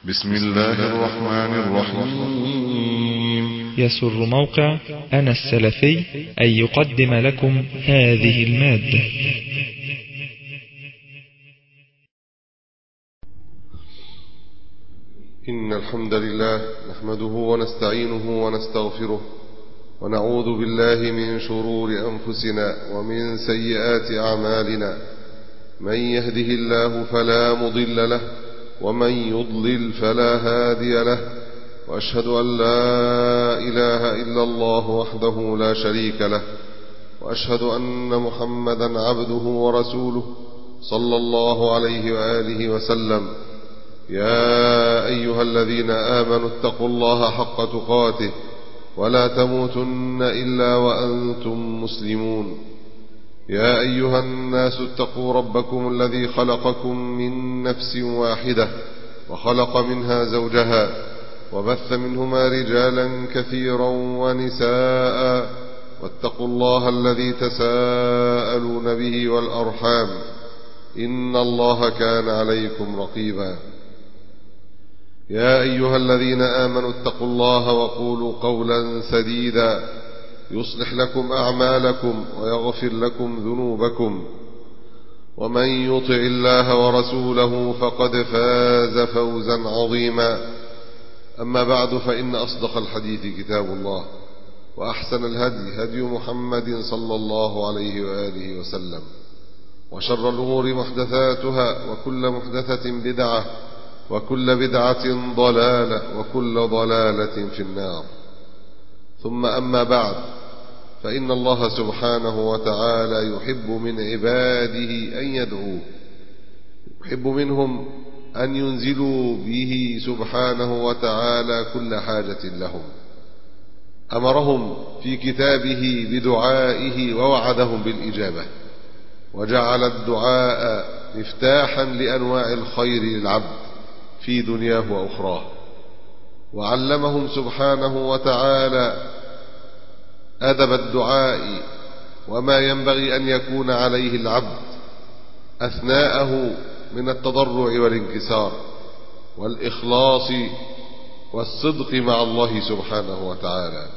بسم الله الرحمن الرحيم. يسر موقع أنا السلفي أن يقدم لكم هذه المادة. إن الحمد لله نحمده ونستعينه ونستغفره ونعوذ بالله من شرور أنفسنا ومن سيئات أعمالنا. من يهده الله فلا مضل له ومن يضلل فلا هادي له، وأشهد أن لا إله إلا الله وحده لا شريك له، وأشهد أن محمدا عبده ورسوله صلى الله عليه وآله وسلم. يا أيها الذين آمنوا اتقوا الله حق تقاته ولا تموتن إلا وأنتم مسلمون. يا أيها الناس اتقوا ربكم الذي خلقكم من نفس واحدة وخلق منها زوجها وبث منهما رجالا كثيرا ونساء، واتقوا الله الذي تساءلون به والأرحام إن الله كان عليكم رقيبا. يا أيها الذين آمنوا اتقوا الله وقولوا قولا سديدا يصلح لكم أعمالكم ويغفر لكم ذنوبكم، ومن يطع الله ورسوله فقد فاز فوزا عظيما. أما بعد، فإن أصدق الحديث كتاب الله، وأحسن الهدي هدي محمد صلى الله عليه وآله وسلم، وشر الأمور محدثاتها، وكل محدثة بدعة، وكل بدعة ضلالة، وكل ضلالة في النار. ثم أما بعد، فإن الله سبحانه وتعالى يحب من عباده أن يدعوه، يحب منهم أن ينزلوا به سبحانه وتعالى كل حاجة لهم. أمرهم في كتابه بدعائه ووعدهم بالإجابة، وجعل الدعاء مفتاحا لأنواع الخير للعبد في دنياه وأخراه. وعلمهم سبحانه وتعالى أدب الدعاء وما ينبغي أن يكون عليه العبد أثناءه من التضرع والانكسار والإخلاص والصدق مع الله سبحانه وتعالى.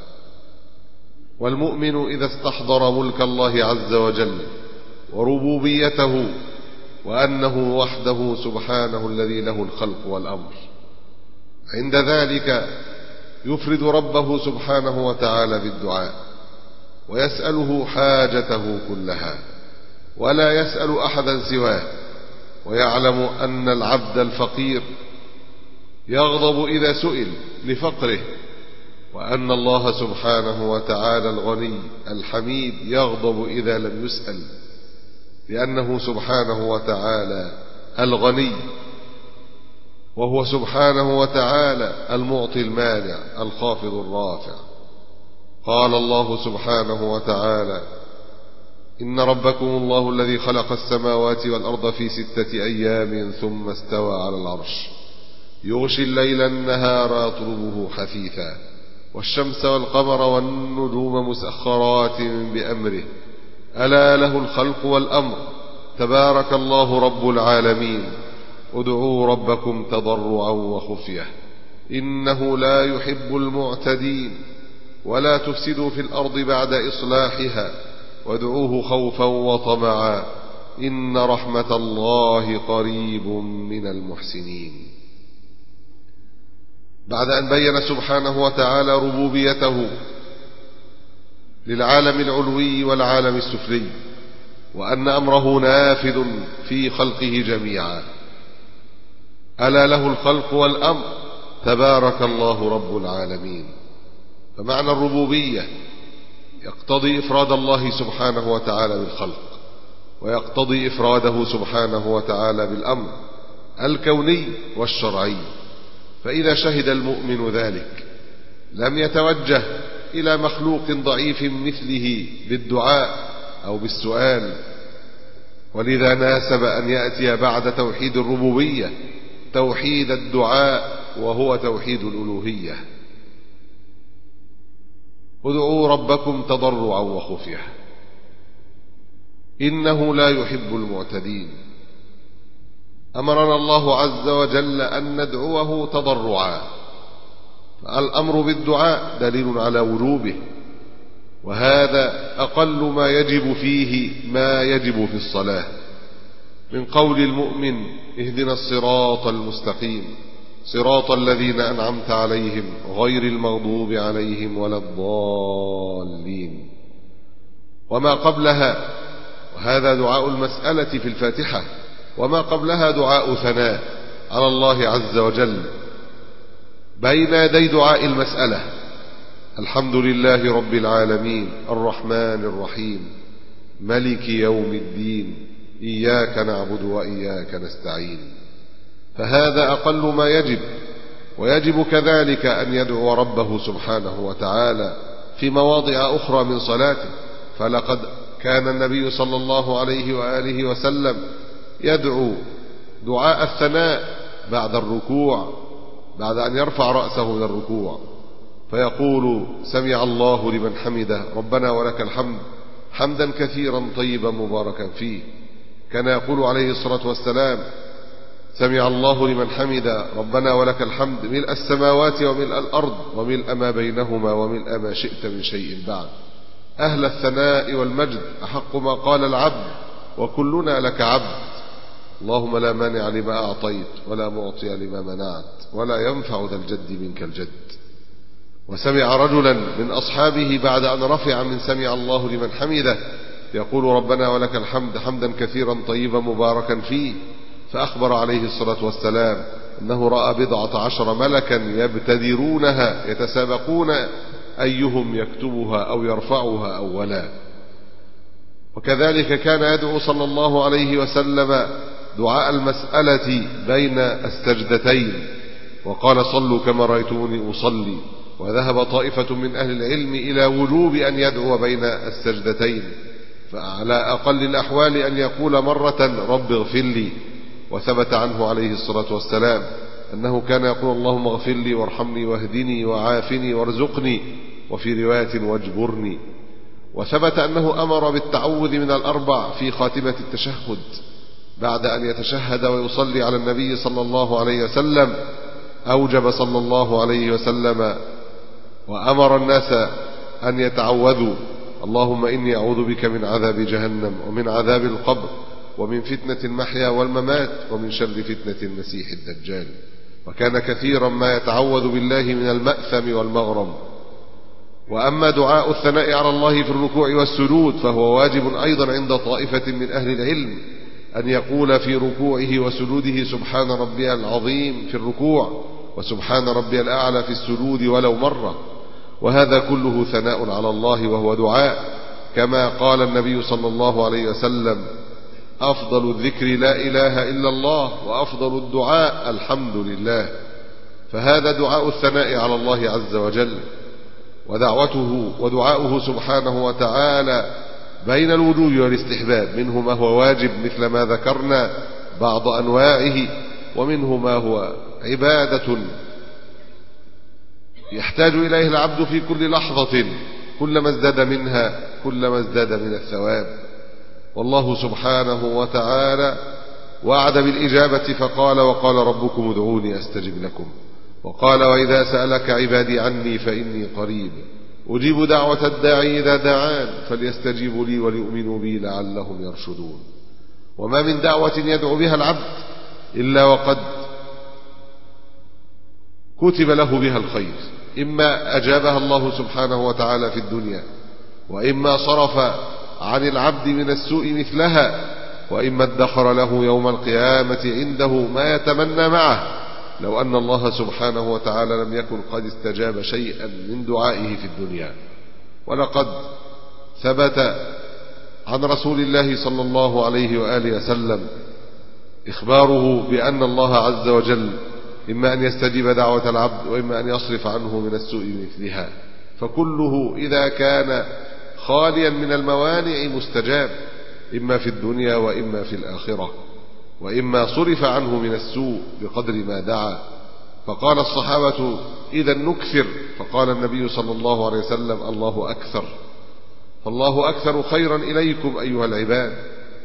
والمؤمن إذا استحضر ملك الله عز وجل وربوبيته وأنه وحده سبحانه الذي له الخلق والأمر، عند ذلك يفرد ربه سبحانه وتعالى بالدعاء ويسأله حاجته كلها، ولا يسأل أحدا سواه، ويعلم أن العبد الفقير يغضب إذا سئل لفقره، وأن الله سبحانه وتعالى الغني الحميد يغضب إذا لم يسأل، لأنه سبحانه وتعالى الغني، وهو سبحانه وتعالى المعطي المانع الخافض الرافع. قال الله سبحانه وتعالى: إن ربكم الله الذي خلق السماوات والأرض في 6 أيام ثم استوى على العرش يغشي الليل النهار يطلبه حثيثا والشمس والقمر والنجوم مسخرات بأمره ألا له الخلق والأمر تبارك الله رب العالمين ادعوا ربكم تضرعا وخفية إنه لا يحب المعتدين ولا تفسدوا في الأرض بعد إصلاحها وادعوه خوفا وطمعا إن رحمة الله قريب من المحسنين. بعد أن بين سبحانه وتعالى ربوبيته للعالم العلوي والعالم السفلي، وأن أمره نافذ في خلقه جميعا، ألا له الخلق والأمر تبارك الله رب العالمين. فمعنى الربوبية يقتضي إفراد الله سبحانه وتعالى بالخلق، ويقتضي إفراده سبحانه وتعالى بالأمر الكوني والشرعي. فإذا شهد المؤمن ذلك لم يتوجه إلى مخلوق ضعيف مثله بالدعاء أو بالسؤال، ولذا ناسب أن يأتي بعد توحيد الربوبية توحيد الدعاء، وهو توحيد الألوهية. ادعوا ربكم تضرعا وخفية إنه لا يحب المعتدين. أمرنا الله عز وجل أن ندعوه تضرعا، فالأمر بالدعاء دليل على وجوبه، وهذا أقل ما يجب فيه ما يجب في الصلاة من قول المؤمن: اهدنا الصراط المستقيم صراط الذين أنعمت عليهم غير المغضوب عليهم ولا الضالين. وما قبلها، وهذا دعاء المسألة في الفاتحة، وما قبلها دعاء ثناء على الله عز وجل بين يدي دعاء المسألة: الحمد لله رب العالمين الرحمن الرحيم ملك يوم الدين إياك نعبد وإياك نستعين. فهذا أقل ما يجب، ويجب كذلك أن يدعو ربه سبحانه وتعالى في مواضع أخرى من صلاته، فلقد كان النبي صلى الله عليه وآله وسلم يدعو دعاء الثناء بعد الركوع، بعد أن يرفع رأسه من الركوع، فيقول: سمع الله لمن حمده ربنا ولك الحمد حمدا كثيرا طيبا مباركا فيه. كان يقول عليه الصلاة والسلام: سمع الله لمن حمده ربنا ولك الحمد ملء السماوات وملء الأرض وملء ما بينهما وملء ما شئت من شيء بعد. أهل الثناء والمجد أحق ما قال العبد وكلنا لك عبد، اللهم لا مانع لما أعطيت ولا معطي لما منعت ولا ينفع ذا الجد منك الجد. وسمع رجلا من أصحابه بعد أن رفع من سمع الله لمن حمده يقول: ربنا ولك الحمد حمدا كثيرا طيبا مباركا فيه، فأخبر عليه الصلاة والسلام أنه رأى 11 ملكا يبتدرونها يتسابقون أيهم يكتبها أو يرفعها أولا. وكذلك كان يدعو صلى الله عليه وسلم دعاء المسألة بين السجدتين، وقال: صلوا كما رأيتوني أصلي. وذهب طائفة من أهل العلم إلى وجوب أن يدعو بين السجدتين، فعلى أقل الأحوال أن يقول مرة: رب اغفر لي. وثبت عنه عليه الصلاة والسلام أنه كان يقول: اللهم اغفر لي وارحمني واهدني وعافني وارزقني، وفي رواية واجبرني. وثبت أنه أمر بالتعوذ من الأربع في خاتمة التشهد بعد أن يتشهد ويصلي على النبي صلى الله عليه وسلم. أوجب صلى الله عليه وسلم وأمر الناس أن يتعوذوا: اللهم إني أعوذ بك من عذاب جهنم ومن عذاب القبر ومن فتنة المحيا والممات ومن شر فتنة المسيح الدجال. وكان كثيرا ما يتعوذ بالله من المأثم والمغرم. وأما دعاء الثناء على الله في الركوع والسجود فهو واجب أيضا عند طائفة من أهل العلم، أن يقول في ركوعه وسجوده: سبحان ربي العظيم في الركوع وسبحان ربي الأعلى في السجود ولو مرة. وهذا كله ثناء على الله وهو دعاء، كما قال النبي صلى الله عليه وسلم: أفضل الذكر لا إله إلا الله وأفضل الدعاء الحمد لله. فهذا دعاء الثناء على الله عز وجل، ودعوته ودعاؤه سبحانه وتعالى بين الوجوب والاستحباب، منه ما هو واجب مثل ما ذكرنا بعض أنواعه، ومنه ما هو عبادة يحتاج إليه العبد في كل لحظة، كلما ازداد منها كلما ازداد من الثواب. والله سبحانه وتعالى وعد بالإجابة فقال: وقال ربكم ادعوني أستجب لكم. وقال: وإذا سألك عبادي عني فإني قريب أجيب دعوة الداعي إذا دعان فليستجيبوا لي وليؤمنوا بي لعلهم يرشدون. وما من دعوة يدعو بها العبد إلا وقد كتب له بها الخير، إما أجابها الله سبحانه وتعالى في الدنيا، وإما صرف عن العبد من السوء مثلها، وإما ادخر له يوم القيامة عنده ما يتمنى معه لو أن الله سبحانه وتعالى لم يكن قد استجاب شيئا من دعائه في الدنيا. ولقد ثبت عن رسول الله صلى الله عليه وآله وسلم إخباره بأن الله عز وجل إما أن يستجيب دعوة العبد وإما أن يصرف عنه من السوء مثلها، فكله إذا كان خاليا من الموانع مستجاب، إما في الدنيا وإما في الآخرة، وإما صرف عنه من السوء بقدر ما دعا. فقال الصحابة: إذا نكثر. فقال النبي صلى الله عليه وسلم: الله أكثر. فالله أكثر خيرا إليكم أيها العباد.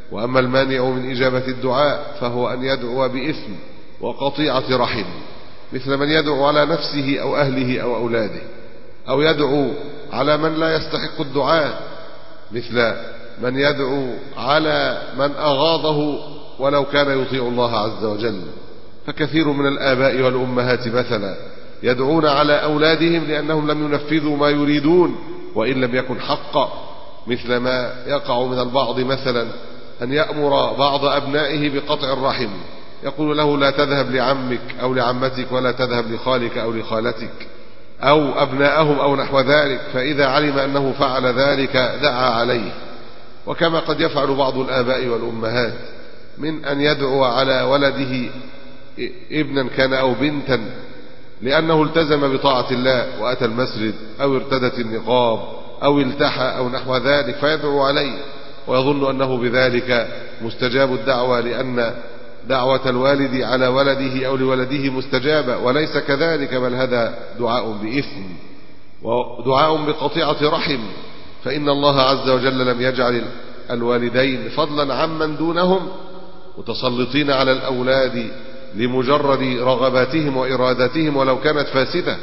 وأما المانع من إجابة الدعاء فهو أن يدعو بإثم وقطيعة رحم، مثل من يدعو على نفسه أو أهله أو أولاده، أو يدعو على من لا يستحق الدعاء، مثل من يدعو على من أغاضه ولو كان يطيع الله عز وجل. فكثير من الآباء والأمهات مثلا يدعون على أولادهم لأنهم لم ينفذوا ما يريدون وإن لم يكن حقا، مثل ما يقع من البعض مثلا أن يأمر بعض أبنائه بقطع الرحم، يقول له لا تذهب لعمك أو لعمتك ولا تذهب لخالك أو لخالتك، أو أبناءهم أو نحو ذلك، فإذا علم أنه فعل ذلك دعا عليه. وكما قد يفعل بعض الآباء والأمهات من أن يدعو على ولده ابنا كان أو بنتا لأنه التزم بطاعة الله وأتى المسجد أو ارتدت النقاب أو التحى أو نحو ذلك، فيدعو عليه ويظن أنه بذلك مستجاب الدعوة، لأن دعوة الوالد على ولده أو لولده مستجابة، وليس كذلك، بل هذا دعاء بإثم ودعاء بقطيعة رحم. فإن الله عز وجل لم يجعل الوالدين فضلا عمن دونهم متسلطين على الأولاد لمجرد رغباتهم وإراداتهم ولو كانت فاسدة.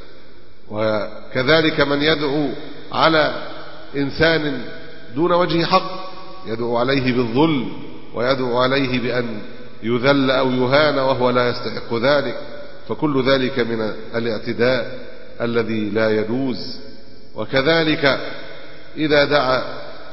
وكذلك من يدعو على إنسان دون وجه حق، يدعو عليه بالظلم ويدعو عليه بأن يذل أو يهان وهو لا يستحق ذلك، فكل ذلك من الاعتداء الذي لا يجوز. وكذلك إذا دعا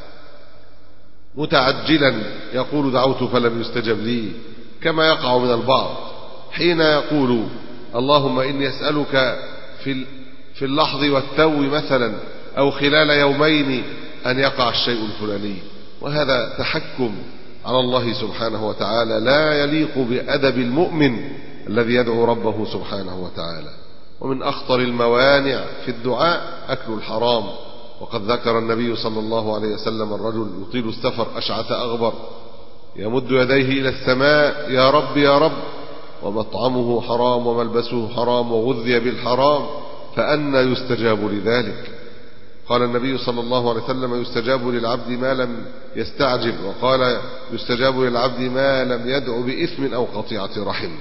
متعجلا يقول دعوت فلم يستجب لي، كما يقع من البعض حين يقول اللهم إني أسألك في اللحظ والتو مثلا أو خلال يومين أن يقع الشيء الفلاني، وهذا تحكم على الله سبحانه وتعالى لا يليق بأدب المؤمن الذي يدعو ربه سبحانه وتعالى. ومن أخطر الموانع في الدعاء أكل الحرام، وقد ذكر النبي صلى الله عليه وسلم الرجل يطيل السفر أشعث أغبر يمد يديه إلى السماء يا رب يا رب، ومطعمه حرام وملبسه حرام وغذي بالحرام، فأنى يستجاب لذلك؟ قال النبي صلى الله عليه وسلم يستجاب للعبد ما لم يستعجل، وقال يستجاب للعبد ما لم يدع بإثم أو قطيعة رحم.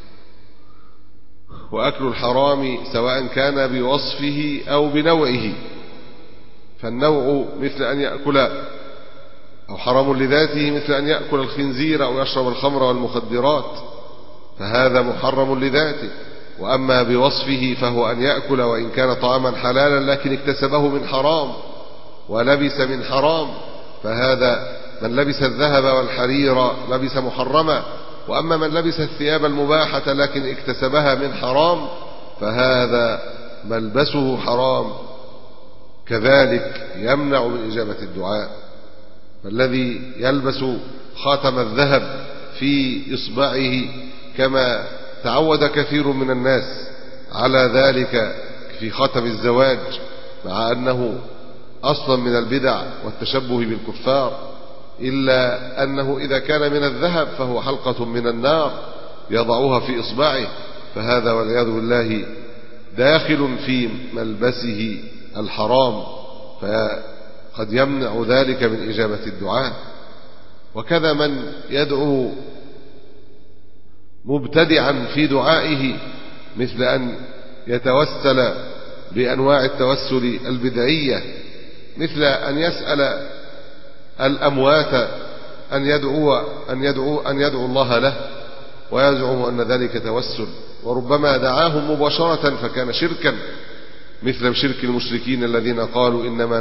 وأكل الحرام سواء كان بوصفه أو بنوعه، فالنوع مثل أن يأكل أو حرام لذاته مثل أن يأكل الخنزير أو يشرب الخمر والمخدرات، فهذا محرم لذاته. وأما بوصفه فهو أن يأكل وإن كان طعاما حلالا لكن اكتسبه من حرام ولبس من حرام، فهذا من لبس الذهب والحرير لبس محرما. وأما من لبس الثياب المباحة لكن اكتسبها من حرام فهذا ملبسه حرام، كذلك يمنع من إجابة الدعاء. فالذي يلبس خاتم الذهب في إصبعه كما تعود كثير من الناس على ذلك في خاتم الزواج، مع أنه أصلا من البدع والتشبه بالكفار، إلا أنه إذا كان من الذهب فهو حلقة من النار يضعها في إصبعه، فهذا والعياذ بالله داخل في ملبسه الحرام، فقد يمنع ذلك من إجابة الدعاء. وكذا من يدعو مبتدعا في دعائه، مثل أن يتوسل بأنواع التوسل البدعية، مثل أن يسأل الأموات أن يدعو الله له ويزعم أن ذلك توسل، وربما دعاهم مباشرة فكان شركا، مثل شرك المشركين الذين قالوا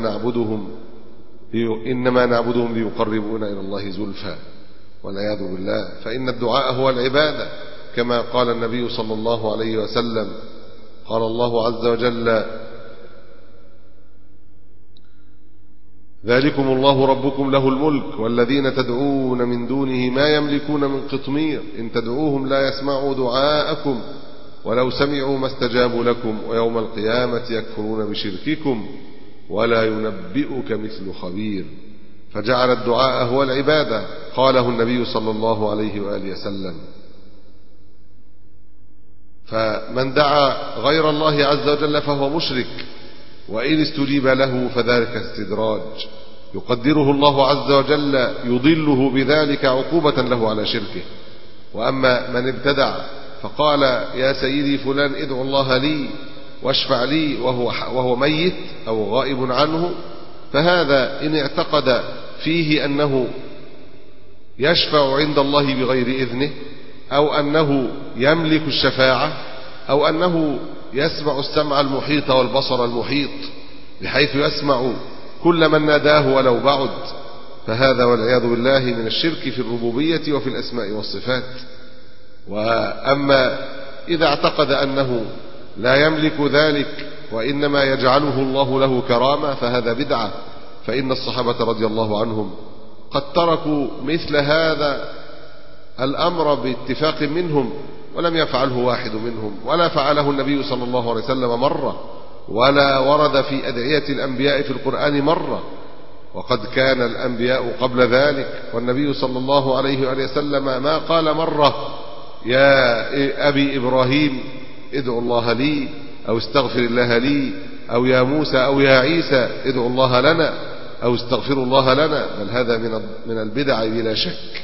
إنما نعبدهم ليقربونا إلى الله زلفى، والعياذ بالله. فإن الدعاء هو العبادة، كما قال النبي صلى الله عليه وسلم قال الله عز وجل ذلكم الله ربكم له الملك والذين تدعون من دونه ما يملكون من قطمير إن تدعوهم لا يسمعوا دعاءكم ولو سمعوا ما استجابوا لكم ويوم القيامة يكفرون بشرككم ولا ينبئك مثل خبير. فجعل الدعاء هو العبادة، قاله النبي صلى الله عليه وآله وسلم. فمن دعا غير الله عز وجل فهو مشرك، وإن استجيب له فذلك استدراج، يقدره الله عز وجل يضله بذلك عقوبة له على شركه. وأما من ابتدع فقال يا سيدي فلان ادعو الله لي واشفع لي وهو ميت أو غائب عنه، فهذا إن اعتقد فيه أنه يشفع عند الله بغير إذنه، أو أنه يملك الشفاعة، أو أنه يسمع السمع المحيط والبصر المحيط بحيث يسمع كل من ناداه ولو بعد، فهذا والعياذ بالله من الشرك في الربوبية وفي الأسماء والصفات. وأما إذا اعتقد أنه لا يملك ذلك وإنما يجعله الله له كرامة فهذا بدعة، فإن الصحابة رضي الله عنهم قد تركوا مثل هذا الأمر باتفاق منهم، ولم يفعله واحد منهم، ولا فعله النبي صلى الله عليه وسلم مرة، ولا ورد في أدعية الأنبياء في القرآن مرة. وقد كان الأنبياء قبل ذلك، والنبي صلى الله عليه وآله وسلم ما قال مرة يا أبي إبراهيم ادعو الله لي أو استغفر الله لي، أو يا موسى أو يا عيسى ادعو الله لنا أو استغفروا الله لنا، بل هذا من البدع بلا شك.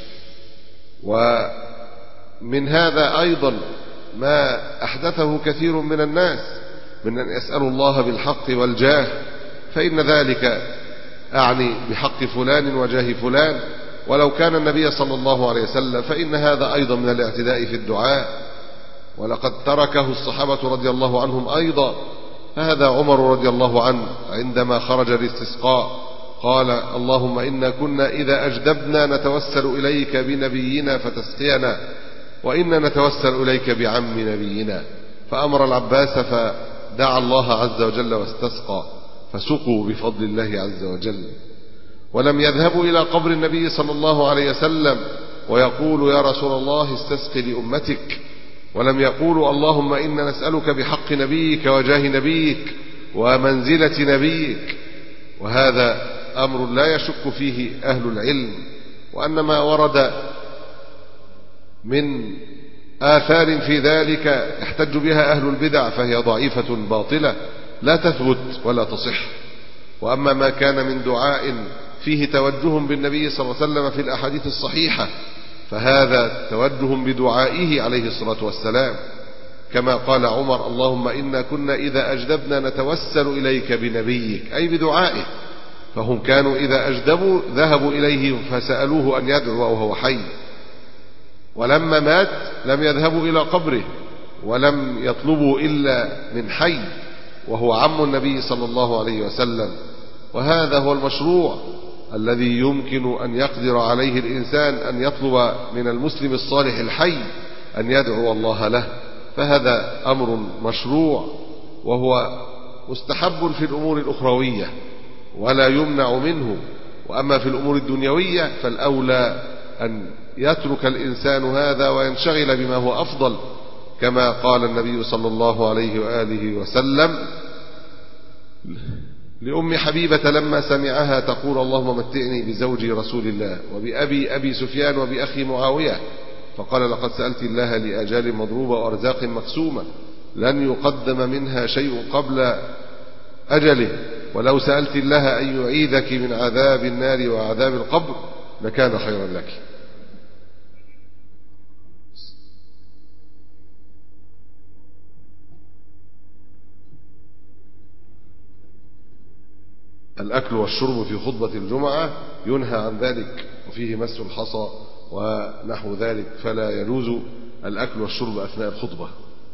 ومن هذا أيضا ما أحدثه كثير من الناس من أن يسألوا الله بالحق والجاه، فإن ذلك أعني بحق فلان وجاه فلان ولو كان النبي صلى الله عليه وسلم، فإن هذا أيضا من الاعتداء في الدعاء، ولقد تركه الصحابة رضي الله عنهم أيضا. فهذا عمر رضي الله عنه عندما خرج الاستسقاء قال اللهم إنا كنا إذا أجدبنا نتوسل إليك بنبينا فتسقينا، وإنا نتوسل إليك بعم نبينا، فأمر العباس فدعا الله عز وجل واستسقى فسقوا بفضل الله عز وجل. ولم يذهبوا إلى قبر النبي صلى الله عليه وسلم ويقولوا يا رسول الله استسقي لأمتك، ولم يقولوا اللهم إنا نسألك بحق نبيك وجاه نبيك ومنزلة نبيك. وهذا أمر لا يشك فيه أهل العلم، وأن ما ورد من آثار في ذلك يحتج بها أهل البدع فهي ضعيفة باطلة لا تثبت ولا تصح. وأما ما كان من دعاء فيه توجه بالنبي صلى الله عليه وسلم في الأحاديث الصحيحة فهذا توجه بدعائه عليه الصلاة والسلام، كما قال عمر اللهم إنا كنا إذا أجدبنا نتوسل إليك بنبيك، أي بدعائه. فهم كانوا إذا أجدبوا ذهبوا إليه فسألوه أن يدعو وهو حي، ولما مات لم يذهبوا إلى قبره ولم يطلبوا إلا من حي وهو عم النبي صلى الله عليه وسلم. وهذا هو المشروع الذي يمكن أن يقدر عليه الإنسان، أن يطلب من المسلم الصالح الحي أن يدعو الله له، فهذا أمر مشروع وهو مستحب في الأمور الأخروية ولا يمنع منه. وأما في الأمور الدنيوية فالأولى أن يترك الإنسان هذا وينشغل بما هو أفضل، كما قال النبي صلى الله عليه وآله وسلم لأم حبيبة لما سمعها تقول اللهم متعني بزوجي رسول الله وبأبي أبي سفيان وبأخي معاوية، فقال لقد سألت الله لأجال مضروبة وأرزاق مقسومة لن يقدم منها شيء قبل أجله، ولو سألت الله أن يعيذك من عذاب النار وعذاب القبر لكان خيرا لك. الأكل والشرب في خطبة الجمعة ينهى عن ذلك، وفيه مس الحصى ونحو ذلك، فلا يجوز الأكل والشرب أثناء الخطبة.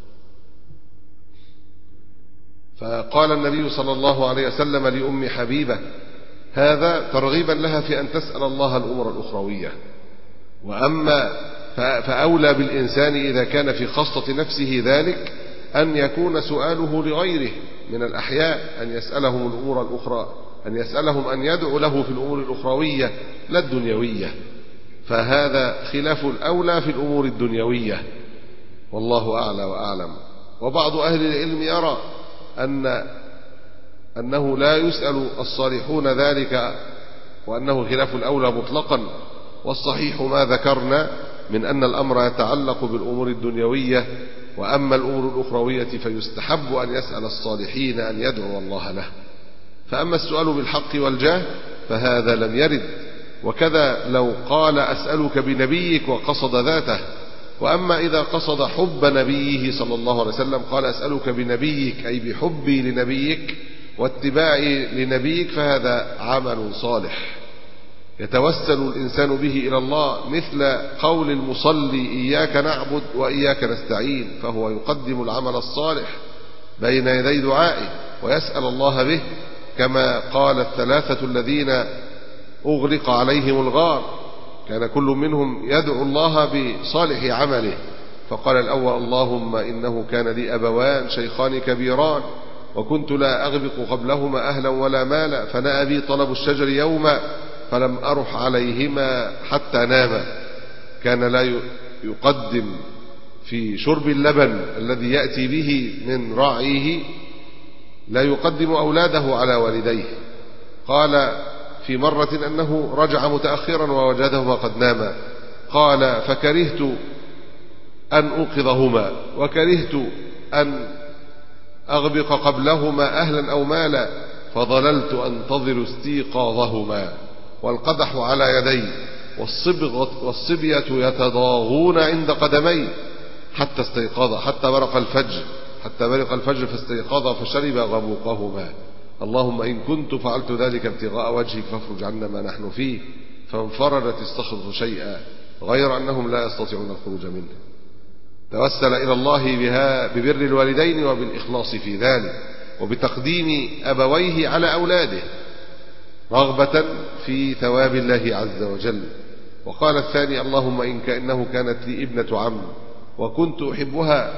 فقال النبي صلى الله عليه وسلم لأم حبيبة هذا ترغيبا لها في أن تسأل الله الأمور الأخروية. وأما فأولى بالإنسان إذا كان في خاصة نفسه ذلك أن يكون سؤاله لغيره من الأحياء، أن يسألهم الأمور الأخرى، أن يسألهم أن يدعو له في الأمور الأخروية لا الدنيوية، فهذا خلاف الأولى في الأمور الدنيوية، والله أعلى وأعلم. وبعض أهل العلم يرى أنه لا يسأل الصالحون ذلك، وأنه خلاف الأولى مطلقا، والصحيح ما ذكرنا من أن الأمر يتعلق بالأمور الدنيوية، وأما الأمور الأخروية فيستحب أن يسأل الصالحين أن يدعو الله له. فأما السؤال بالحق والجاه فهذا لم يرد. وكذا لو قال أسألك بنبيك وقصد ذاته. وأما إذا قصد حب نبيه صلى الله عليه وسلم قال أسألك بنبيك أي بحبي لنبيك واتباعي لنبيك، فهذا عمل صالح يتوسل الإنسان به إلى الله، مثل قول المصلي إياك نعبد وإياك نستعين، فهو يقدم العمل الصالح بين يدي دعائه ويسأل الله به، كما قال الثلاثة الذين أغلق عليهم الغار كان كل منهم يدعو الله بصالح عمله، فقال الأول اللهم إنه كان لي أبوان شيخان كبيران وكنت لا أغبق قبلهما أهلا ولا مالا، فنأى بي طلب الشجر يوما فلم أرح عليهما حتى ناما. كان لا يقدم في شرب اللبن الذي يأتي به من راعيه، لا يقدم أولاده على والديه. قال في مرة أنه رجع متأخرا ووجدهما قد ناما، قال فكرهت أن أوقظهما وكرهت أن أغبق قبلهما أهلا أو مالا، فظللت أنتظر استيقاظهما والقدح على يدي والصبية يتضاغون عند قدمي حتى استيقظ، حتى برق الفجر فاستيقظ فشرب غبوقهما. اللهم إن كنت فعلت ذلك ابتغاء وجهك فافرج عنا ما نحن فيه، فانفرجت الصخرة شيئا غير أنهم لا يستطيعون الخروج منه. توسل إلى الله بها ببر الوالدين وبالإخلاص في ذلك وبتقديم أبويه على أولاده رغبة في ثواب الله عز وجل. وقال الثاني اللهم إن كأنه كانت لي ابنة عم وكنت أحبها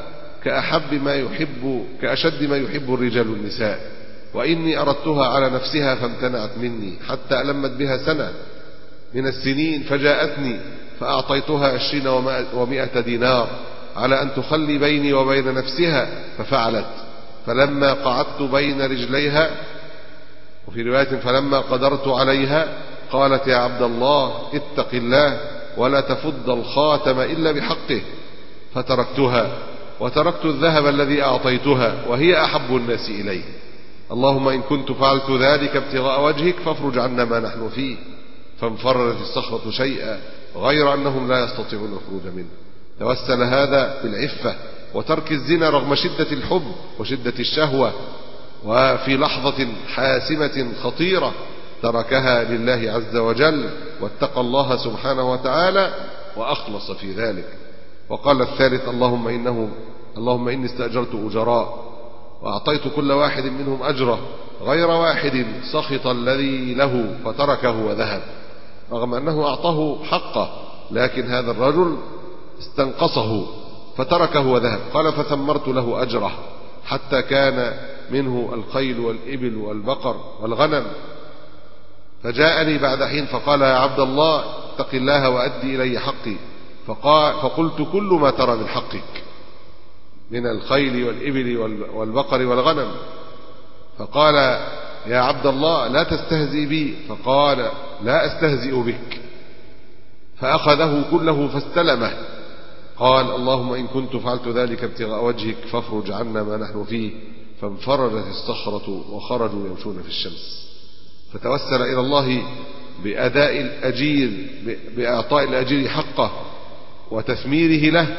كأشد ما يحب الرجال النساء، وإني أردتها على نفسها فامتنعت مني حتى ألمت بها سنة من السنين، فجاءتني فأعطيتها 20 و100 دينار على أن تخلي بيني وبين نفسها، ففعلت. فلما قعدت بين رجليها، وفي رواية فلما قدرت عليها، قالت يا عبد الله اتق الله ولا تفض الخاتم إلا بحقه، فتركتها وتركت الذهب الذي أعطيتها وهي أحب الناس إلي. اللهم إن كنت فعلت ذلك ابتغاء وجهك فافرج عنا ما نحن فيه، فانفرجت الصخرة شيئا غير أنهم لا يستطيعون الخروج منه. توسل هذا بالعفة وترك الزنا رغم شدة الحب وشدة الشهوة، وفي لحظة حاسمة خطيرة تركها لله عز وجل واتقى الله سبحانه وتعالى وأخلص في ذلك. وقال الثالث اللهم إني استأجرت أجراء وأعطيت كل واحد منهم أجره غير واحد سخط الذي له فتركه وذهب، رغم أنه أعطاه حقه، لكن هذا الرجل استنقصه فتركه وذهب. قال فثمرت له أجره حتى كان منه الخيل والإبل والبقر والغنم، فجاءني بعد حين فقال يا عبد الله اتق الله وأدي إلي حقي، فقلت كل ما ترى من حقك من الخيل والإبل والبقر والغنم. فقال يا عبد الله لا تستهزئ بي، فقال لا أستهزئ بك، فأخذه كله فاستلمه. قال اللهم إن كنت فعلت ذلك ابتغاء وجهك فافرج عنا ما نحن فيه، فانفرجت الصخرة وخرجوا يمشون في الشمس. فتوسل إلى الله بأداء الأجير، بإعطاء الأجير حقه وتثميره له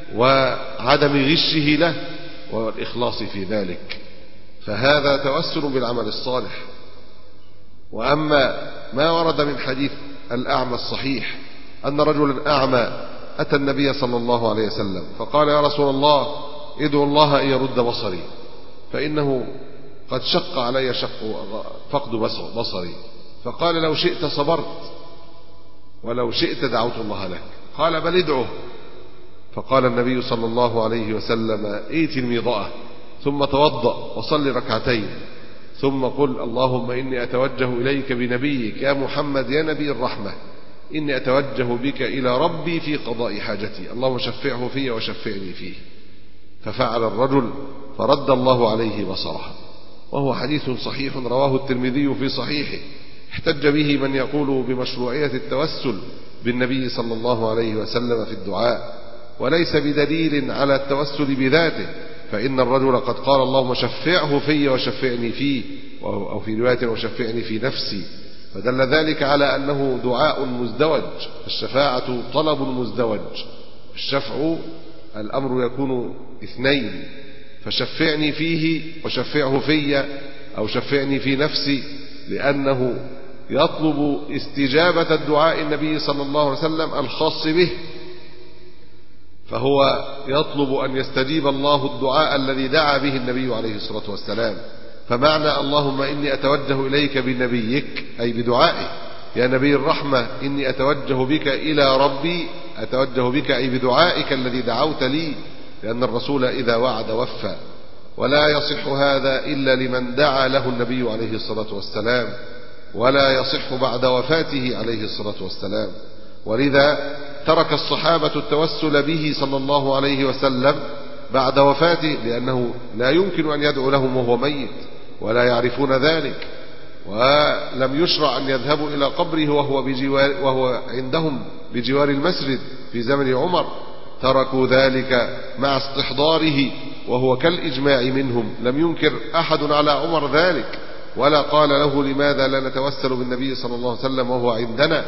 وعدم غشه له والإخلاص في ذلك، فهذا توسل بالعمل الصالح. وأما ما ورد من حديث الأعمى الصحيح أن رجلا أعمى أتى النبي صلى الله عليه وسلم فقال يا رسول الله ادعو الله أن يرد بصري، فإنه قد شق علي فقد بصري. فقال لو شئت صبرت ولو شئت دعوت الله لك. قال بل ادعه. فقال النبي صلى الله عليه وسلم ائت الميضأة ثم توضأ وصل ركعتين ثم قل اللهم إني أتوجه إليك بنبيك يا محمد يا نبي الرحمة، إني أتوجه بك إلى ربي في قضاء حاجتي، اللهم شفعه في وشفعني فيه. ففعل الرجل فرد الله عليه بصره. وهو حديث صحيح رواه الترمذي في صحيحه، احتج به من يقول بمشروعية التوسل بالنبي صلى الله عليه وسلم في الدعاء، وليس بدليل على التوسل بذاته، فإن الرجل قد قال اللهم شفعه في وشفعني فيه، أو في رواية وشفعني في نفسي، فدل ذلك على أنه دعاء مزدوج. الشفاعة طلب مزدوج. الشفع الأمر يكون اثنين، فشفعني فيه وشفعه في، أو شفعني في نفسي، لأنه يطلب استجابة الدعاء النبي صلى الله عليه وسلم الخاص به، فهو يطلب أن يستجيب الله الدعاء الذي دعا به النبي عليه الصلاة والسلام. فمعنى اللهم إني أتوجه إليك بنبيك أي بدعائه، يا نبي الرحمة إني أتوجه بك إلى ربي، أتوجه بك أي بدعائك الذي دعوت لي، لأن الرسول إذا وعد وفى، ولا يصح هذا إلا لمن دعا له النبي عليه الصلاة والسلام، ولا يصح بعد وفاته عليه الصلاة والسلام. ولذا ترك الصحابة التوسل به صلى الله عليه وسلم بعد وفاته، لأنه لا يمكن أن يدعو لهم وهو ميت، ولا يعرفون ذلك، ولم يشرع أن يذهبوا إلى قبره وهو عندهم بجوار المسجد في زمن عمر. تركوا ذلك مع استحضاره وهو كالإجماع منهم، لم ينكر أحد على عمر ذلك، ولا قال له لماذا لا نتوسل بالنبي صلى الله عليه وسلم وهو عندنا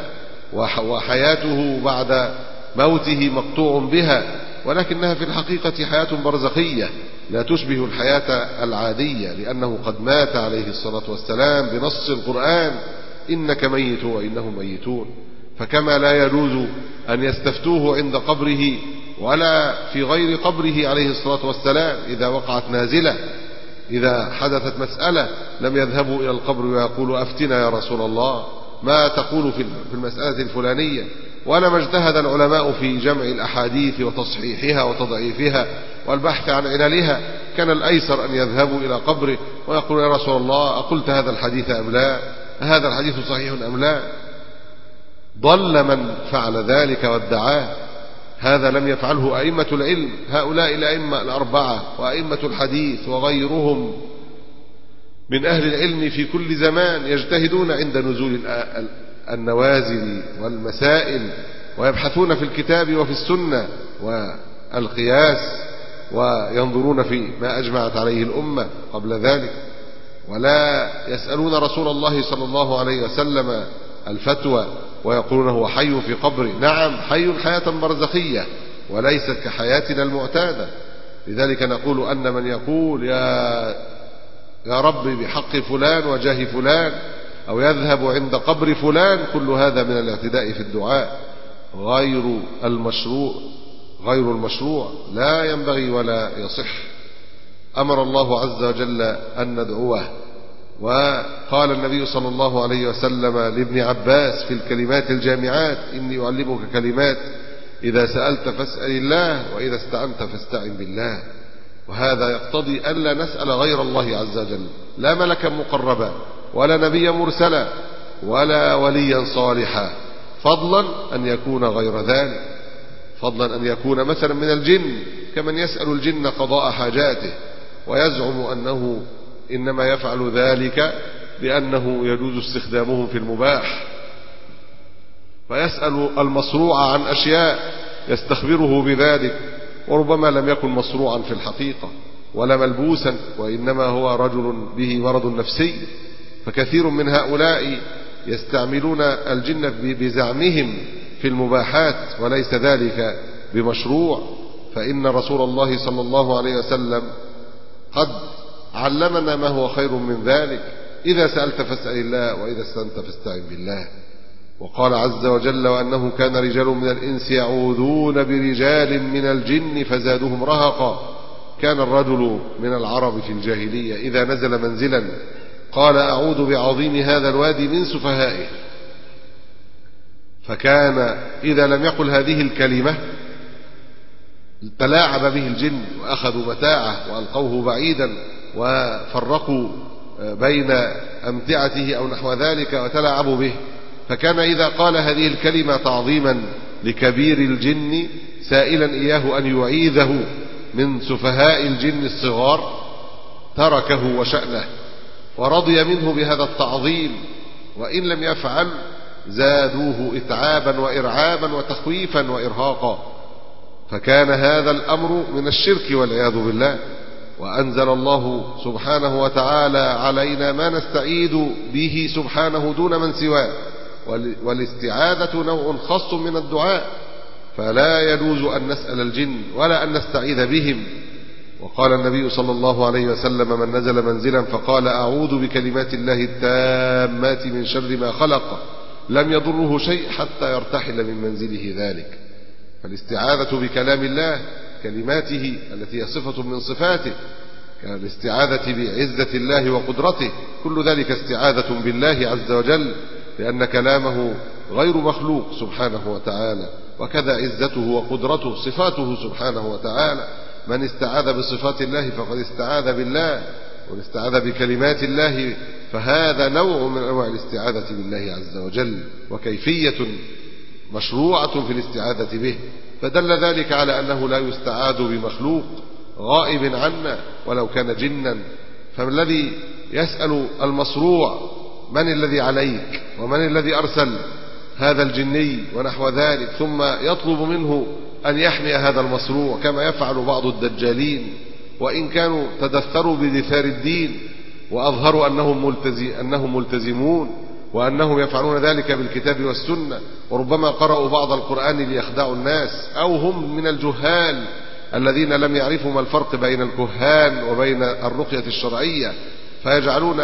وحياته بعد موته مقطوع بها، ولكنها في الحقيقة حياة برزخية لا تشبه الحياة العادية، لأنه قد مات عليه الصلاة والسلام بنص القرآن إنك ميت وإنهم ميتون. فكما لا يجوز أن يستفتوه عند قبره ولا في غير قبره عليه الصلاة والسلام إذا وقعت نازلة، إذا حدثت مسألة لم يذهبوا إلى القبر ويقولوا أفتنا يا رسول الله ما تقول في المسألة الفلانية، ولما اجتهد العلماء في جمع الأحاديث وتصحيحها وتضعيفها والبحث عن عللها، كان الأيسر أن يذهبوا إلى قبره ويقولوا يا رسول الله أقلت هذا الحديث أم لا، هذا الحديث صحيح أم لا. ضل من فعل ذلك وادعاه، هذا لم يفعله أئمة العلم، هؤلاء الأئمة الأربعة وأئمة الحديث وغيرهم من أهل العلم في كل زمان يجتهدون عند نزول النوازل والمسائل، ويبحثون في الكتاب وفي السنة والقياس، وينظرون في ما أجمعت عليه الأمة قبل ذلك، ولا يسألون رسول الله صلى الله عليه وسلم الفتوى ويقولون هو حي في قبره. نعم حي حياة برزخية وليست كحياتنا المعتادة. لذلك نقول أن من يقول يا رب بحق فلان وجاه فلان، أو يذهب عند قبر فلان، كل هذا من الاعتداء في الدعاء غير المشروع لا ينبغي ولا يصح. أمر الله عز وجل أن ندعوه، وقال النبي صلى الله عليه وسلم لابن عباس في الكلمات الجامعات إني أعلمك كلمات إذا سألت فاسأل الله وإذا استعنت فاستعن بالله. وهذا يقتضي ألا نسأل غير الله عز وجل، لا ملكا مقربا ولا نبيا مرسلا ولا وليا صالحا، فضلا أن يكون غير ذلك، فضلا أن يكون مثلا من الجن كمن يسأل الجن قضاء حاجاته ويزعم أنه إنما يفعل ذلك لأنه يجوز استخدامهم في المباح، فيسأل المصروع عن أشياء يستخبره بذلك، وربما لم يكن مصروعا في الحقيقة ولا ملبوسا، وإنما هو رجل به مرض نفسي. فكثير من هؤلاء يستعملون الجن بزعمهم في المباحات، وليس ذلك بمشروع. فإن رسول الله صلى الله عليه وسلم قد علمنا ما هو خير من ذلك، إذا سألت فاسأل الله وإذا استعنت فاستعن بالله. وقال عز وجل وأنه كان رجال من الإنس يعوذون برجال من الجن فزادوهم رهقا. كان الرجل من العرب في الجاهلية إذا نزل منزلا قال أعوذ بعظيم هذا الوادي من سفهائه، فكان إذا لم يقل هذه الكلمة تلاعب به الجن وأخذوا متاعه وألقوه بعيدا وفرقوا بين أمتعته أو نحو ذلك وتلاعبوا به. فكان إذا قال هذه الكلمة تعظيما لكبير الجن سائلا إياه أن يعيذه من سفهاء الجن الصغار تركه وشأنه ورضي منه بهذا التعظيم، وإن لم يفعل زادوه إتعابا وإرعابا وتخويفا وإرهاقا. فكان هذا الأمر من الشرك والعياذ بالله. وأنزل الله سبحانه وتعالى علينا ما نستعيذ به سبحانه دون من سواه، والاستعاذة نوع خاص من الدعاء، فلا يجوز أن نسأل الجن ولا أن نستعيذ بهم. وقال النبي صلى الله عليه وسلم: من نزل منزلا فقال أعوذ بكلمات الله التامات من شر ما خلق لم يضره شيء حتى يرتحل من منزله ذلك. فالاستعاذة بكلام الله، كلماته التي هي صفة من صفاته، كالاستعاذة بعزة الله وقدرته، كل ذلك استعاذة بالله عز وجل، لأن كلامه غير مخلوق سبحانه وتعالى، وكذا عزته وقدرته صفاته سبحانه وتعالى. من استعاذ بصفات الله فقد استعاذ بالله، ومن استعاذ بكلمات الله فهذا نوع من أنواع الاستعاذة بالله عز وجل، وكيفية مشروعة في الاستعاذة به. فدل ذلك على أنه لا يستعاذ بمخلوق غائب عنا ولو كان جنا. فالذي يسأل المصروع: من الذي عليك ومن الذي أرسل هذا الجني ونحو ذلك، ثم يطلب منه أن يحمي هذا المصروع، كما يفعل بعض الدجالين، وإن كانوا تدثروا بدثار الدين وأظهروا أنهم ملتزمون وأنهم يفعلون ذلك بالكتاب والسنة، وربما قرأوا بعض القرآن ليخدعوا الناس، أو هم من الجهال الذين لم يعرفوا ما الفرق بين الكهان وبين الرقية الشرعية، فيجعلون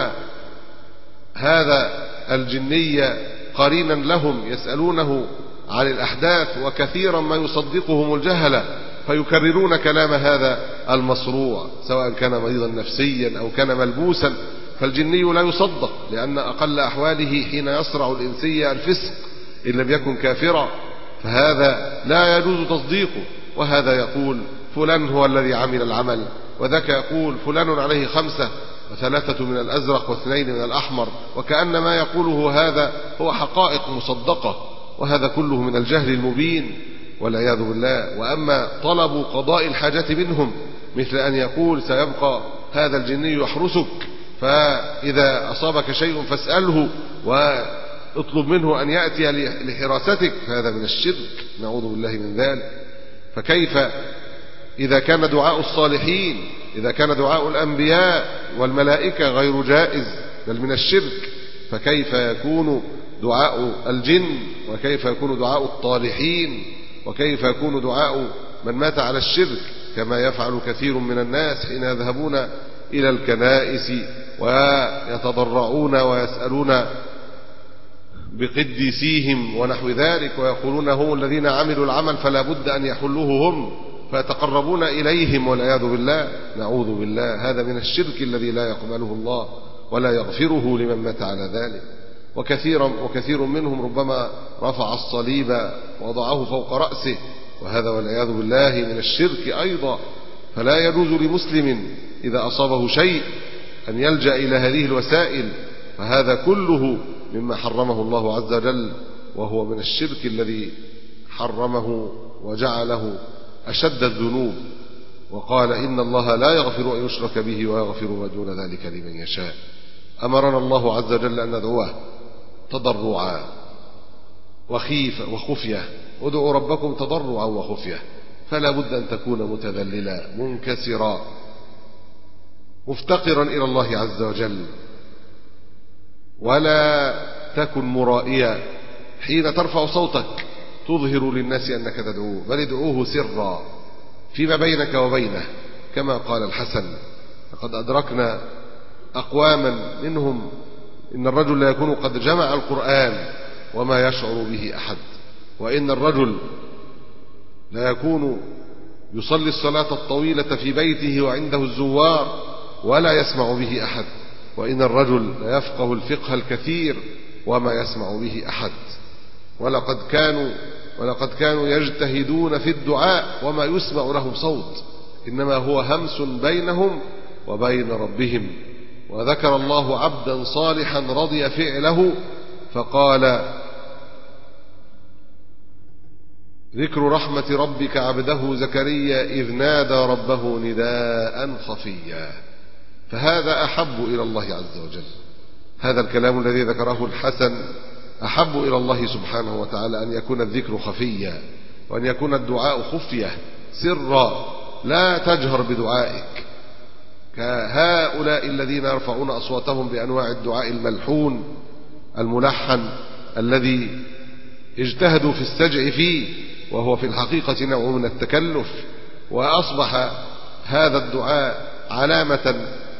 هذا الجني قرينا لهم يسألونه عن الأحداث، وكثيرا ما يصدقهم الجهلة فيكررون كلام هذا المصروع، سواء كان مريضا نفسيا أو كان ملبوسا. فالجني لا يصدق، لأن أقل أحواله حين يصرع الإنسية الفسق إن لم يكن كافرا، فهذا لا يجوز تصديقه. وهذا يقول فلان هو الذي عمل العمل، وذاك يقول فلان عليه 5 و3 من الأزرق و2 من الأحمر، وكأن ما يقوله هذا هو حقائق مصدقة، وهذا كله من الجهل المبين والعياذ بالله. وأما طلب قضاء الحاجة منهم، مثل أن يقول سيبقى هذا الجني يحرسك، فإذا أصابك شيء فاسأله واطلب منه أن يأتي لحراستك، فهذا من الشرك، نعوذ بالله من ذلك. فكيف إذا كان دعاء الصالحين، إذا كان دعاء الأنبياء والملائكة غير جائز بل من الشرك، فكيف يكون دعاء الجن، وكيف يكون دعاء الطالحين، وكيف يكون دعاء من مات على الشرك، كما يفعل كثير من الناس حين يذهبون إلى الكنائس ويتضرعون ويسألون بقديسيهم ونحو ذلك، ويقولون هم الذين عملوا العمل فلا بد أن يحلوه هم، فيتقربون إليهم والعياذ بالله، نعوذ بالله. هذا من الشرك الذي لا يقبله الله ولا يغفره لمن مات على ذلك. وكثير منهم ربما رفع الصليب ووضعه فوق رأسه، وهذا والعياذ بالله من الشرك أيضا. فلا يجوز لمسلم إذا أصابه شيء أن يلجأ إلى هذه الوسائل، فهذا كله مما حرمه الله عز وجل، وهو من الشرك الذي حرمه وجعله أشد الذنوب. وقال إن الله لا يغفر أن يشرك به ويغفر ما دون ذلك لمن يشاء. أمرنا الله عز وجل أن ندعوه تضرعا وخفية، ادعوا ربكم تضرعا وخفية، فلا بد أن تكون متذللا منكسرا مفتقرا إلى الله عز وجل، ولا تكن مرائيا حين ترفع صوتك تظهر للناس أنك تدعوه، بل ادعوه سرا فيما بينك وبينه، كما قال الحسن: لقد أدركنا أقواما منهم إن الرجل لا يكون قد جمع القرآن وما يشعر به أحد، وإن الرجل لا يكون يصلي الصلاة الطويلة في بيته وعنده الزوار ولا يسمع به أحد، وإن الرجل لا يفقه الفقه الكثير وما يسمع به أحد. ولقد كانوا يجتهدون في الدعاء وما يسمع لهم صوت، إنما هو همس بينهم وبين ربهم. وذكر الله عبدا صالحا رضي فعله فقال: ذكر رحمة ربك عبده زكريا إذ نادى ربه نداء خفيا. فهذا أحب إلى الله عز وجل، هذا الكلام الذي ذكره الحسن أحب إلى الله سبحانه وتعالى، أن يكون الذكر خفيا، وأن يكون الدعاء خفية سرا، لا تجهر بدعائك، كهؤلاء الذين يرفعون أصواتهم بأنواع الدعاء الملحون الملحن الذي اجتهدوا في السجع فيه، وهو في الحقيقة نوع من التكلف، وأصبح هذا الدعاء علامة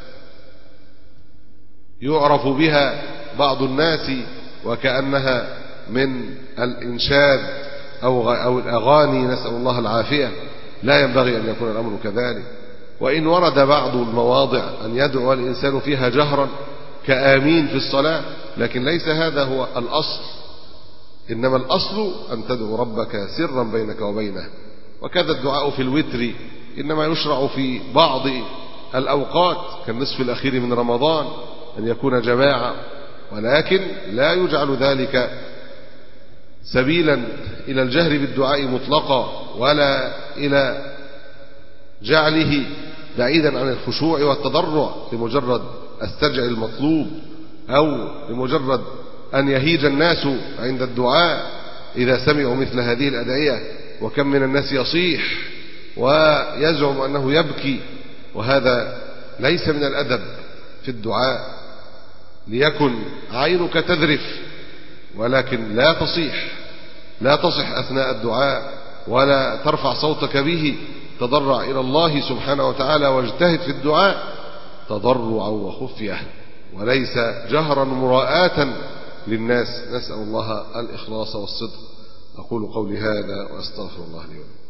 يعرف بها بعض الناس وكأنها من الإنشاد أو الأغاني، نسأل الله العافية. لا ينبغي أن يكون الأمر كذلك. وإن ورد بعض المواضع أن يدعو الإنسان فيها جهرا كآمين في الصلاة، لكن ليس هذا هو الأصل، إنما الأصل أن تدعو ربك سرا بينك وبينه. وكذا الدعاء في الوتر إنما يشرع في بعض الأوقات كالنصف الأخير من رمضان أن يكون جماعة، ولكن لا يجعل ذلك سبيلا إلى الجهر بالدعاء مطلقا، ولا إلى جعله بعيدا عن الخشوع والتضرع لمجرد السجع المطلوب، أو لمجرد أن يهيج الناس عند الدعاء إذا سمعوا مثل هذه الأدعية. وكم من الناس يصيح ويزعم أنه يبكي، وهذا ليس من الأدب في الدعاء. ليكن عينك تذرف ولكن لا تصح أثناء الدعاء، ولا ترفع صوتك به. تضرع إلى الله سبحانه وتعالى واجتهد في الدعاء تضرعا وخفية، وليس جهرا مراءة للناس. نسأل الله الإخلاص والصدق. أقول قولي هذا وأستغفر الله لي ولكم.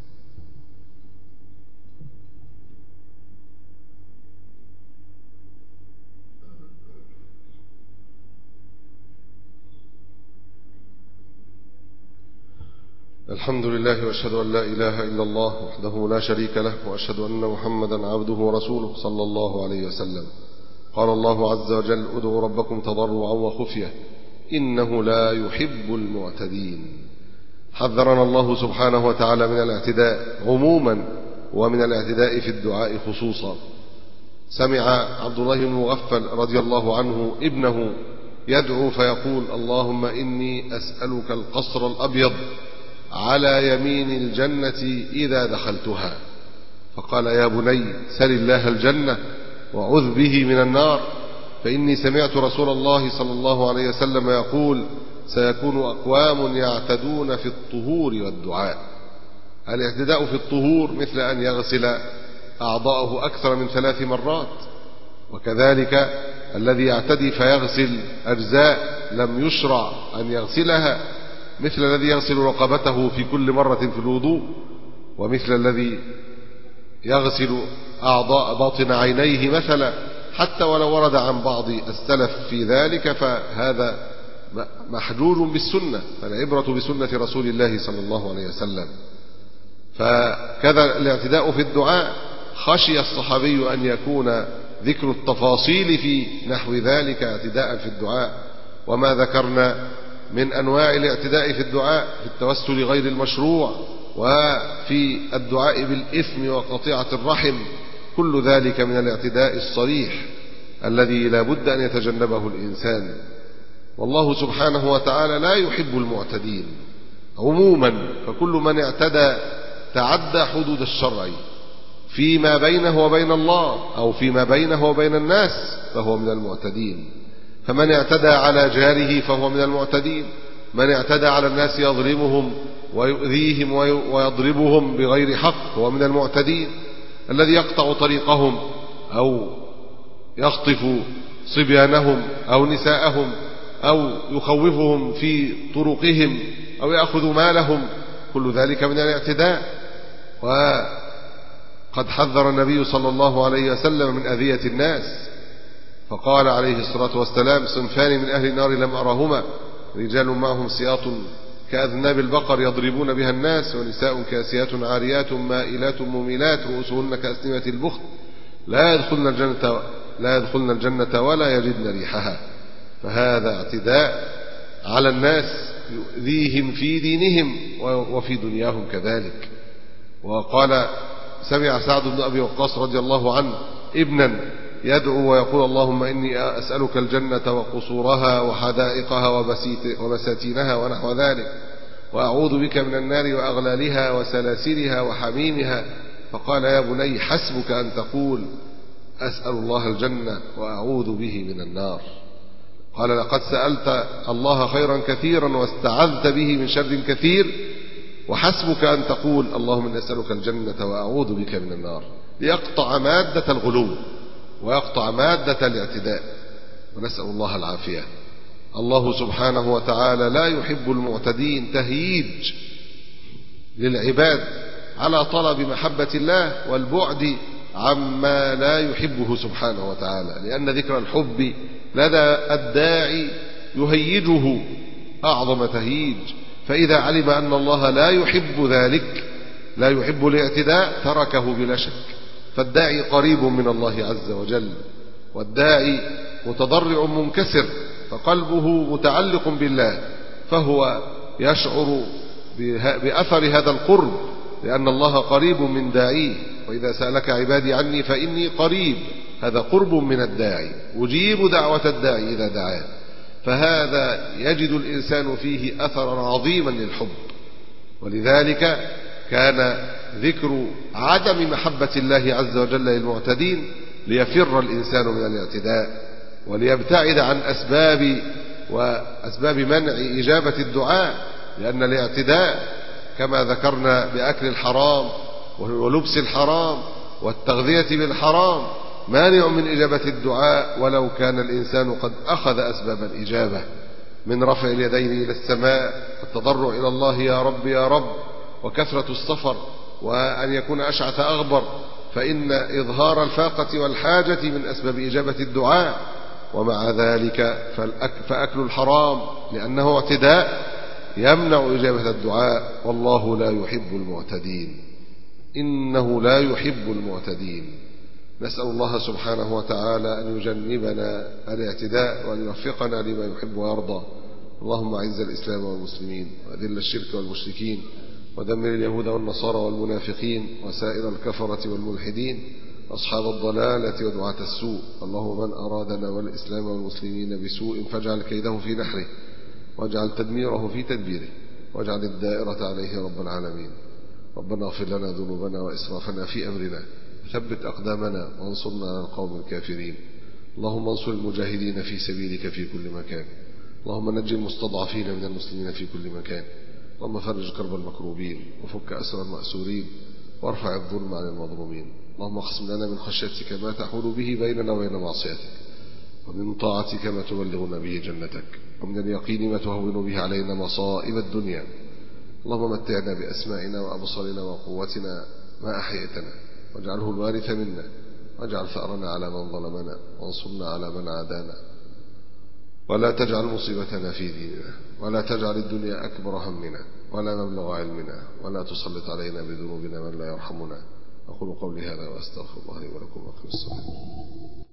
الحمد لله، وأشهد أن لا إله إلا الله وحده لا شريك له، وأشهد أن محمدا عبده ورسوله صلى الله عليه وسلم. قال الله عز وجل: ادعوا ربكم تضرعا وخفية إنه لا يحب المعتدين. حذرنا الله سبحانه وتعالى من الاعتداء عموما ومن الاعتداء في الدعاء خصوصا. سمع عبد الله بن مغفل رضي الله عنه ابنه يدعو فيقول: اللهم إني أسألك القصر الأبيض على يمين الجنة إذا دخلتها. فقال: يا بني سل الله الجنة وعذ به من النار، فإني سمعت رسول الله صلى الله عليه وسلم يقول: سيكون أقوام يعتدون في الطهور والدعاء. الاعتداء في الطهور مثل أن يغسل أعضاءه أكثر من 3 مرات، وكذلك الذي يعتدي فيغسل أجزاء لم يشرع أن يغسلها، مثل الذي يغسل رقبته في كل مرة في الوضوء، ومثل الذي يغسل أعضاء باطن عينيه مثلا، حتى ولو ورد عن بعض السلف في ذلك فهذا محجوج بالسنة، فالعبرة بسنة رسول الله صلى الله عليه وسلم. فكذا الاعتداء في الدعاء خشي الصحابي أن يكون ذكر التفاصيل في نحو ذلك اعتداء في الدعاء. وما ذكرنا من أنواع الاعتداء في الدعاء في التوسل غير المشروع، وفي الدعاء بالإثم وقطيعة الرحم، كل ذلك من الاعتداء الصريح الذي لا بد أن يتجنبه الإنسان. والله سبحانه وتعالى لا يحب المعتدين عموما، فكل من اعتدى تعدى حدود الشرع فيما بينه وبين الله أو فيما بينه وبين الناس فهو من المعتدين. فمن اعتدى على جاره فهو من المعتدين، من اعتدى على الناس يظلمهم ويؤذيهم ويضربهم بغير حق هو من المعتدين. الذي يقطع طريقهم أو يخطف صبيانهم أو نساءهم أو يخوفهم في طرقهم أو يأخذ مالهم، كل ذلك من الاعتداء. وقد حذر النبي صلى الله عليه وسلم من أذية الناس، فقال عليه الصلاة والسلام: صنفان من أهل النار لم أرهما، رجال معهم سياط كأذناب البقر يضربون بها الناس، ونساء كاسيات عاريات مائلات مميلات رؤوسهن كأسنمة البخت لا يدخلن الجنة ولا يجدن ريحها. فهذا اعتداء على الناس يؤذيهم في دينهم وفي دنياهم كذلك. وقال: سمع سعد بن أبي وقاص رضي الله عنه ابنا يدعو ويقول: اللهم إني أسألك الجنة وقصورها وحدائقها وبساتينها ونحو ذلك، وأعوذ بك من النار وأغلالها وسلاسلها وحميمها. فقال: يا بني حسبك أن تقول أسأل الله الجنة وأعوذ به من النار. قال لقد سألت الله خيرا كثيرا واستعذت به من شر كثير، وحسبك أن تقول اللهم إني أسألك الجنة وأعوذ بك من النار، ليقطع مادة الغلو ويقطع مادة الاعتداء، ونسأل الله العافية. الله سبحانه وتعالى لا يحب المعتدين، تهييج للعباد على طلب محبة الله والبعد عما لا يحبه سبحانه وتعالى، لأن ذكر الحب لدى الداعي يهيجه أعظم تهييج، فإذا علم أن الله لا يحب ذلك، لا يحب الاعتداء، تركه بلا شك. فالداعي قريب من الله عز وجل، والداعي متضرع منكسر، فقلبه متعلق بالله، فهو يشعر بأثر هذا القرب، لأن الله قريب من داعيه. وإذا سألك عبادي عني فإني قريب، هذا قرب من الداعي، أجيب دعوة الداعي إذا دعاه. فهذا يجد الإنسان فيه أثرا عظيما للحب. ولذلك كان ذكر عدم محبة الله عز وجل للمعتدين ليفر الإنسان من الاعتداء، وليبتعد عن أسباب منع إجابة الدعاء، لأن الاعتداء كما ذكرنا بأكل الحرام ولبس الحرام والتغذية بالحرام مانع من إجابة الدعاء، ولو كان الإنسان قد أخذ أسباب الإجابة من رفع اليدين إلى السماء والتضرع إلى الله يا رب يا رب، وكثرة السفر، وأن يكون أشعث أغبر، فإن إظهار الفاقة والحاجة من أسباب إجابة الدعاء. ومع ذلك فأكل الحرام لأنه اعتداء يمنع إجابة الدعاء، والله لا يحب المعتدين، إنه لا يحب المعتدين. نسأل الله سبحانه وتعالى أن يجنبنا الاعتداء وأن يوفقنا لما يحب ويرضى. اللهم أعز الإسلام والمسلمين وأذل الشرك والمشركين ودمر اليهود والنصارى والمنافقين وسائر الكفرة والملحدين أصحاب الضلالة ودعاة السوء. اللهم من أرادنا والإسلام والمسلمين بسوء فاجعل كيده في نحره واجعل تدميره في تدبيره واجعل الدائرة عليه رب العالمين. ربنا اغفر لنا ذنوبنا وإسرافنا في أمرنا وثبت أقدامنا وانصرنا على القوم الكافرين. اللهم انصر المجاهدين في سبيلك في كل مكان. اللهم نجي المستضعفين من المسلمين في كل مكان. اللهم فرج كرب المكروبين وفك أسر المأسورين وارفع الظلم عن المظلومين. اللهم اقسم لنا من خشيتك ما تحول به بيننا وبين معصيتك، ومن طاعتك ما تبلغنا به جنتك، ومن اليقين ما تهون به علينا مصائب الدنيا. اللهم متعنا بأسمائنا وأبصارنا وقوتنا ما أحييتنا، واجعله الوارث منا، واجعل ثأرنا على من ظلمنا، وانصرنا على من عادانا، ولا تجعل مصيبتنا في ديننا، ولا تجعل الدنيا أكبر همنا ولا مبلغ علمنا، ولا تسلط علينا بذنوبنا من لا يرحمنا. أقول قولي هذا وأستغفر الله لي ولكم وأقم الصلاة.